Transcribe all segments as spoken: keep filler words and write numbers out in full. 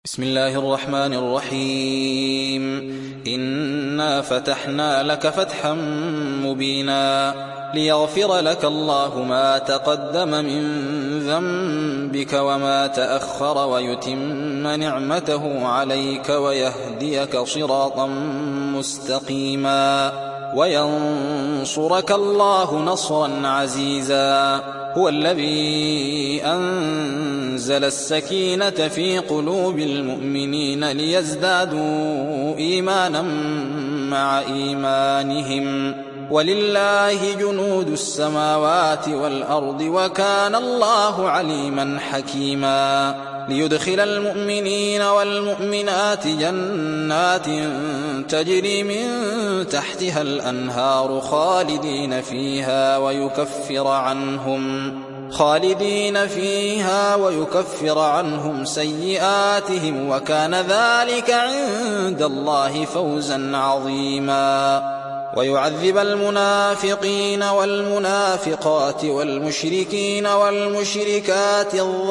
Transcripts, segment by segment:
بسم الله الرحمن الرحيم. إنا فتحنا لك فتحا مبينا ليغفر لك الله ما تقدم من ذنبك وما تأخر ويتم نعمته عليك ويهديك صراطا مستقيما وينصرك الله نصرا عزيزا. هو الذي أنزل السكينة في قلوب المؤمنين ليزدادوا إيمانا مع إيمانهم ولله جنود السماوات والأرض وكان الله عليما حكيما. ليدخل المؤمنين والمؤمنات جنات تجري من تحتها الأنهار خالدين فيها ويكفر عنهم خالدين فيها ويكفر عنهم سيئاتهم وكان ذلك عند الله فوزا عظيما. ويعذب المنافقين والمنافقات والمشركين والمشركات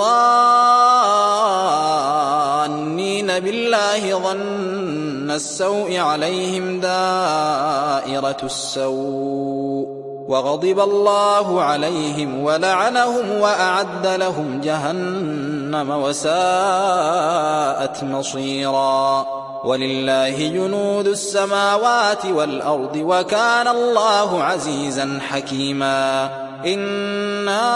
الظانين بالله ظن السوء عليهم دائرة السوء وغضب الله عليهم ولعنهم وأعد لهم جهنم وساءت مصيرا. ولله جنود السماوات والأرض وكان الله عزيزا حكيما. إنا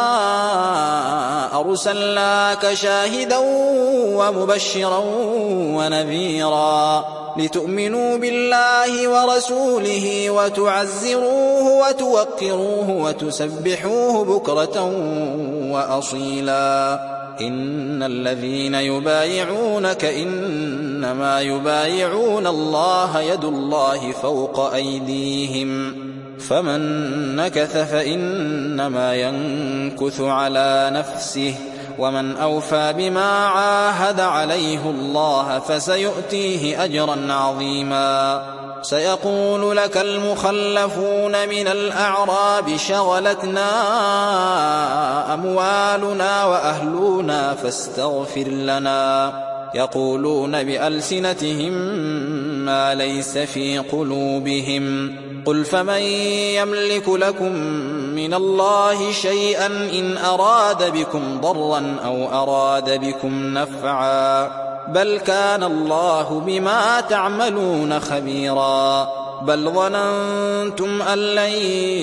أرسلناك شاهدا ومبشرا ونذيرا لتؤمنوا بالله ورسوله وتعزروه وتوقروه وتسبحوه بكرة وأصيلا. إن الذين يبايعونك إنما يبايعون الله يد الله فوق أيديهم فمن نكث فإنما ينكث على نفسه ومن أوفى بما عاهد عليه الله فسيؤتيه أجرا عظيما. سيقول لك المخلفون من الأعراب شغلتنا أموالنا وأهلنا فاستغفر لنا يقولون بألسنتهم ما ليس في قلوبهم قل فمن يملك لكم من الله شيئا إن أراد بكم ضرا أو أراد بكم نفعا بل كان الله بما تعملون خبيرا. بل ظننتم أن لن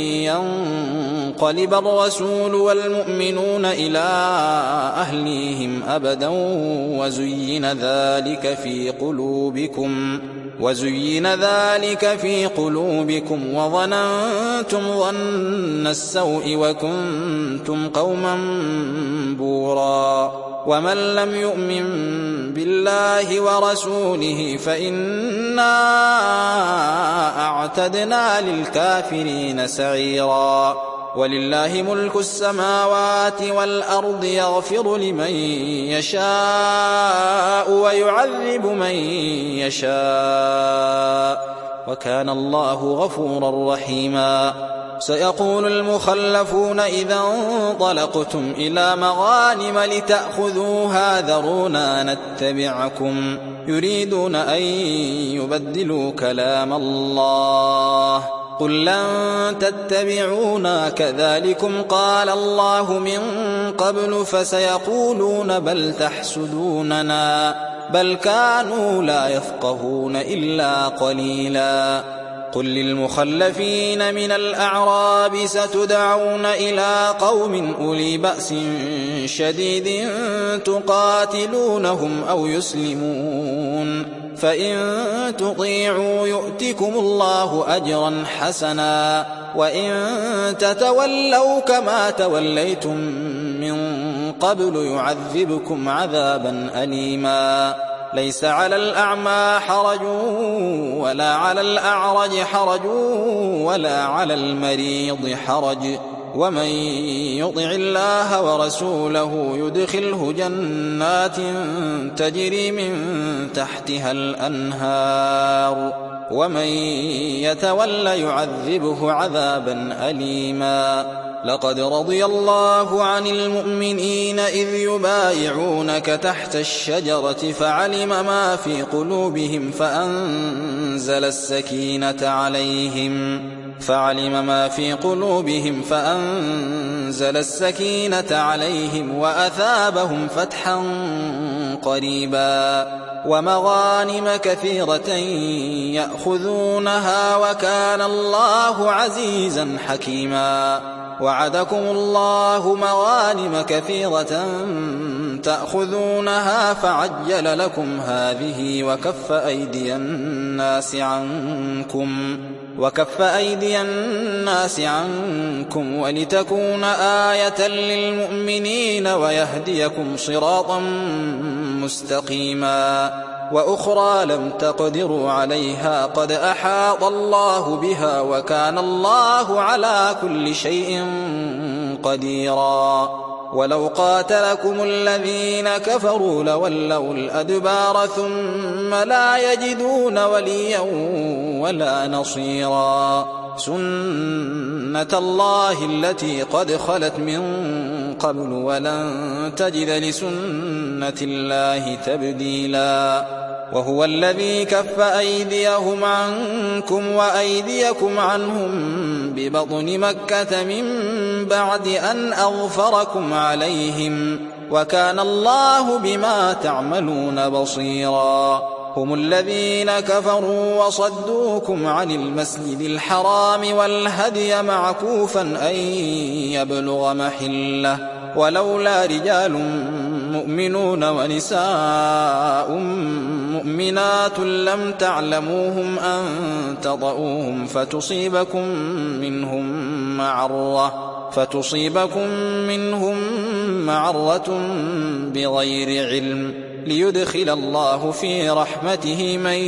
ينقلب الرسول والمؤمنون إلى أهليهم أبدا وزين ذلك في قلوبكم وزين ذلك في قلوبكم وظننتم ظن السوء وكنتم قوما بورا. ومن لم يؤمن بالله ورسوله فإنا أعتدنا للكافرين سعيرا. ولله ملك السماوات والأرض يغفر لمن يشاء ويعذب من يشاء وكان الله غفورا رحيما. سيقول المخلفون إذا انطلقتم إلى مغانم لتأخذوها ذرونا نتبعكم يريدون أن يبدلوا كلام الله قل لن تتبعونا كذلكم قال الله من قبل فسيقولون بل تحسدوننا بل كانوا لا يفقهون إلا قليلا. قل للمخلفين من الأعراب ستدعون إلى قوم أولي بأس شديد تقاتلونهم أو يسلمون فإن تطيعوا يؤتكم الله أجرا حسنا وإن تتولوا كما توليتم من قبل يعذبكم عذابا أليما. ليس على الأعمى حرج ولا على الأعرج حرج ولا على المريض حرج ومن يطع الله ورسوله يدخله جنات تجري من تحتها الأنهار ومن يتول يعذبه عذابا أليما. لقد رضي الله عن المؤمنين إذ يبايعونك تحت الشجرة فعلم ما في قلوبهم فأنزل السكينة عليهم فعلم ما في قلوبهم فأنزل السكينة عليهم وأثابهم فتحا قريبا ومغانم كثيرة يأخذونها وكان الله عزيزا حكيما وعدكم الله مغانم كثيرة تأخذونها فعجل لكم هذه وكف أيدي الناس عنكم وكف أيدي الناس عنكم ولتكون آية للمؤمنين ويهديكم صراطا مستقيما وأخرى لم تقدروا عليها قد أحاط الله بها وكان الله على كل شيء قديرا ولو قاتلكم الذين كفروا لولوا الأدبار ثم لا يجدون وليا ولا نصيرا سنة الله التي قد خلت من قبل ولن تجد لسنة الله تبديلا وهو الذي كف أيديهم عنكم وأيديكم عنهم ببطن مكة من بعد أن أغفركم عليهم وكان الله بما تعملون بصيرا هم الذين كفروا وصدوكم عن المسجد الحرام والهدي معكوفا أن يبلغ محله ولولا رجال مؤمنون ونساء مؤمنات لم تعلموهم أن تطؤوهم فتصيبكم منهم معرة فتصيبكم منهم معرة بغير علم ليدخل الله في رحمته من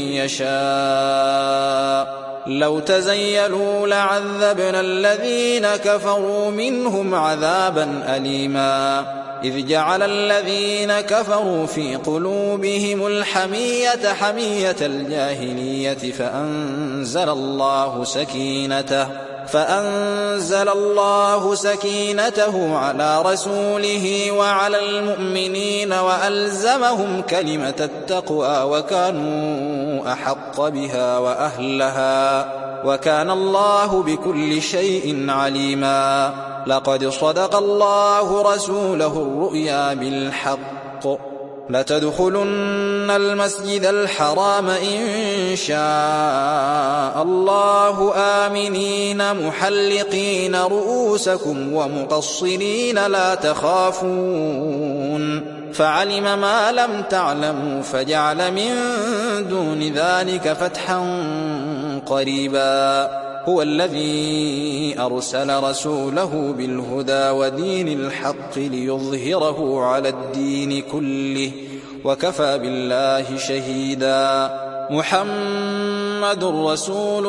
يشاء لو تزيلوا لعذبنا الذين كفروا منهم عذابا أليما إذ جعل الذين كفروا في قلوبهم الحمية حمية الجاهلية فأنزل الله سكينته فأنزل الله سكينته على رسوله وعلى المؤمنين وألزمهم كلمة التقوى وكانوا أحق بها وأهلها وكان الله بكل شيء عليما لقد صدق الله رسوله الرؤيا بالحق لتدخلن المسجد الحرام إن شاء الله آمنين محلقين رؤوسكم ومقصرين لا تخافون فعلم ما لم تعلموا فجعل من دون ذلك فتحا قريبا هو الذي أرسل رسوله بالهدى ودين الحق ليظهره على الدين كله وكفى بالله شهيدا محمد رسول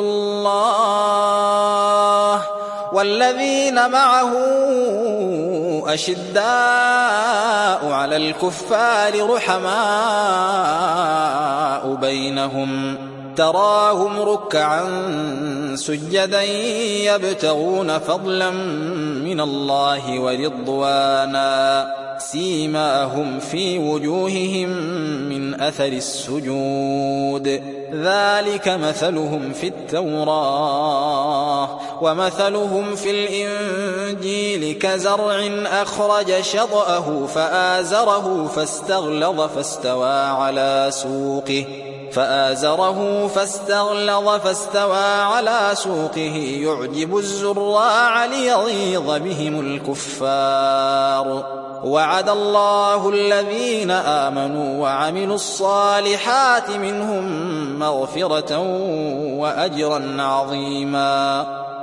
الله والذين معه أشداء على الكفار رحماء بينهم تراهم ركعا سجدا يبتغون فضلا من الله ورضوانا سيماهم في وجوههم من أثر السجود ذلك مثلهم في التوراة ومثلهم في الإنجيل كزرع أخرج شطأه فآزره فاستغلظ فاستوى على سوقه فآزره فاستغلظ فاستوى على سوقه يعجب الزراع ليغيظ بهم الكفار وعد الله الذين آمنوا وعملوا الصالحات منهم مغفرة وأجرا عظيما